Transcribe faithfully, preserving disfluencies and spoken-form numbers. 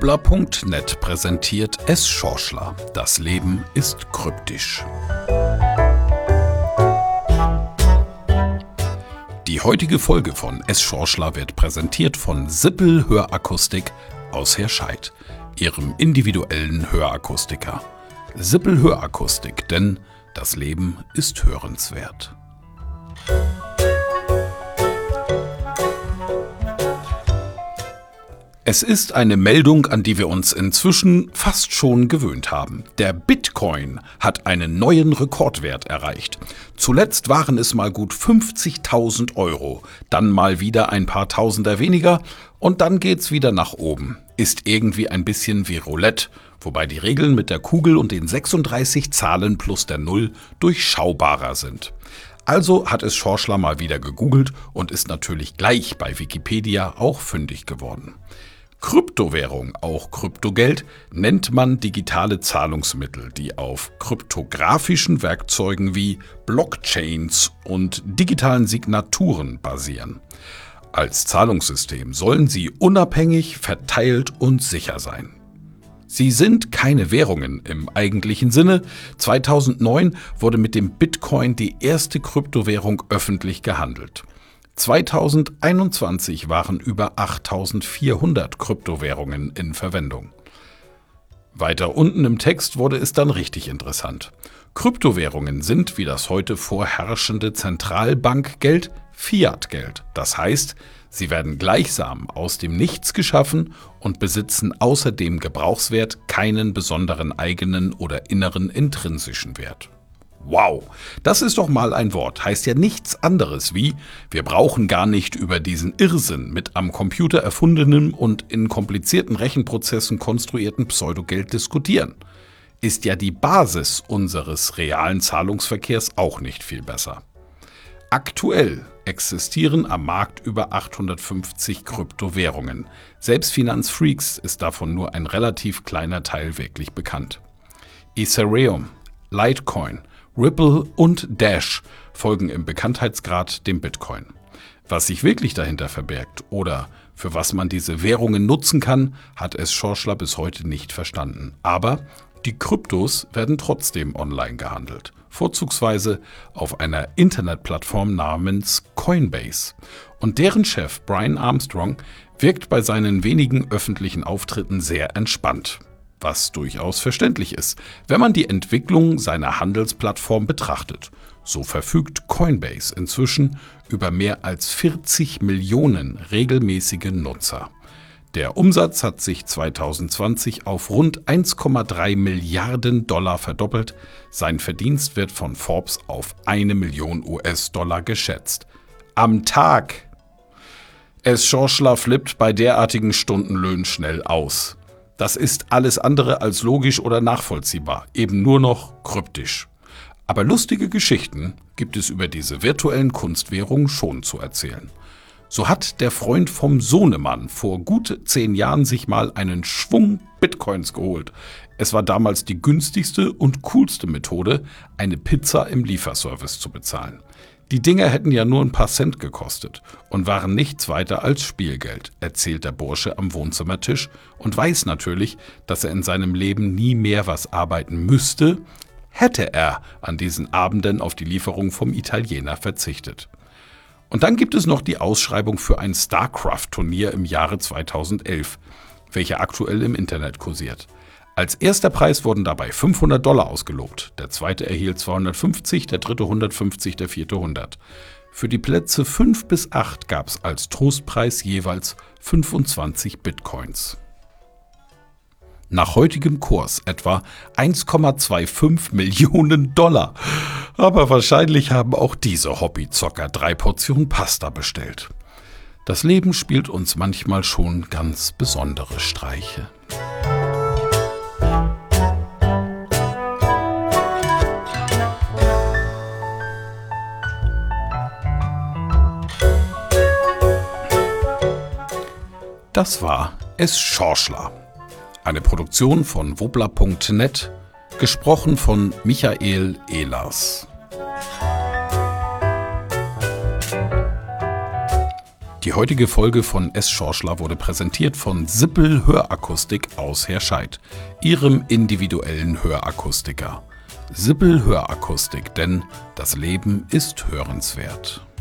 Wobler Punkt net präsentiert S. Schorschler. Das Leben ist kryptisch. Die heutige Folge von S. Schorschler wird präsentiert von Sippel Hörakustik aus Herscheid, ihrem individuellen Hörakustiker. Sippel Hörakustik, denn das Leben ist hörenswert. Es ist eine Meldung, an die wir uns inzwischen fast schon gewöhnt haben. Der Bitcoin hat einen neuen Rekordwert erreicht. Zuletzt waren es mal gut fünfzigtausend Euro, dann mal wieder ein paar Tausender weniger und dann geht's wieder nach oben. Ist irgendwie ein bisschen wie Roulette, wobei die Regeln mit der Kugel und den sechsunddreißig Zahlen plus der Null durchschaubarer sind. Also hat es Schorschler mal wieder gegoogelt und ist natürlich gleich bei Wikipedia auch fündig geworden. Kryptowährung, auch Kryptogeld, nennt man digitale Zahlungsmittel, die auf kryptografischen Werkzeugen wie Blockchains und digitalen Signaturen basieren. Als Zahlungssystem sollen sie unabhängig, verteilt und sicher sein. Sie sind keine Währungen im eigentlichen Sinne. zweitausendneun wurde mit dem Bitcoin die erste Kryptowährung öffentlich gehandelt. zweitausendeinundzwanzig waren über achttausendvierhundert Kryptowährungen in Verwendung. Weiter unten im Text wurde es dann richtig interessant. Kryptowährungen sind, wie das heute vorherrschende Zentralbankgeld, Fiatgeld. Das heißt, sie werden gleichsam aus dem Nichts geschaffen und besitzen außer dem Gebrauchswert keinen besonderen eigenen oder inneren intrinsischen Wert. Wow, das ist doch mal ein Wort. Heißt ja nichts anderes wie, wir brauchen gar nicht über diesen Irrsinn mit am Computer erfundenem und in komplizierten Rechenprozessen konstruierten Pseudogeld diskutieren. Ist ja die Basis unseres realen Zahlungsverkehrs auch nicht viel besser. Aktuell existieren am Markt über achthundertfünfzig Kryptowährungen. Selbst Finanzfreaks ist davon nur ein relativ kleiner Teil wirklich bekannt. Ethereum, Litecoin, Ripple und Dash folgen im Bekanntheitsgrad dem Bitcoin. Was sich wirklich dahinter verbirgt oder für was man diese Währungen nutzen kann, hat S. Schorschler bis heute nicht verstanden. Aber die Kryptos werden trotzdem online gehandelt, vorzugsweise auf einer Internetplattform namens Coinbase. Und deren Chef Brian Armstrong wirkt bei seinen wenigen öffentlichen Auftritten sehr entspannt. Was durchaus verständlich ist, wenn man die Entwicklung seiner Handelsplattform betrachtet. So verfügt Coinbase inzwischen über mehr als vierzig Millionen regelmäßige Nutzer. Der Umsatz hat sich zweitausendzwanzig auf rund eins Komma drei Milliarden Dollar verdoppelt. Sein Verdienst wird von Forbes auf eine Million U S-Dollar geschätzt. Am Tag! S. Schorschler flippt bei derartigen Stundenlöhnen schnell aus. Das ist alles andere als logisch oder nachvollziehbar, eben nur noch kryptisch. Aber lustige Geschichten gibt es über diese virtuellen Kunstwährungen schon zu erzählen. So hat der Freund vom Sohnemann vor gut zehn Jahren sich mal einen Schwung Bitcoins geholt. Es war damals die günstigste und coolste Methode, eine Pizza im Lieferservice zu bezahlen. Die Dinger hätten ja nur ein paar Cent gekostet und waren nichts weiter als Spielgeld, erzählt der Bursche am Wohnzimmertisch und weiß natürlich, dass er in seinem Leben nie mehr was arbeiten müsste, hätte er an diesen Abenden auf die Lieferung vom Italiener verzichtet. Und dann gibt es noch die Ausschreibung für ein StarCraft-Turnier im Jahre zweitausendelf, welche aktuell im Internet kursiert. Als erster Preis wurden dabei fünfhundert Dollar ausgelobt. Der zweite erhielt zweihundertfünfzig, der dritte hundertfünfzig, der vierte hundert. Für die Plätze fünf bis acht gab es als Trostpreis jeweils fünfundzwanzig Bitcoins. Nach heutigem Kurs etwa eins Komma fünfundzwanzig Millionen Dollar. Aber wahrscheinlich haben auch diese Hobbyzocker drei Portionen Pasta bestellt. Das Leben spielt uns manchmal schon ganz besondere Streiche. Das war S. Schorschler. Eine Produktion von Wobler Punkt net, gesprochen von Michael Ehlers. Die heutige Folge von S. Schorschler wurde präsentiert von Sippel Hörakustik aus Herscheid, Ihrem individuellen Hörakustiker. Sippel Hörakustik, denn das Leben ist hörenswert.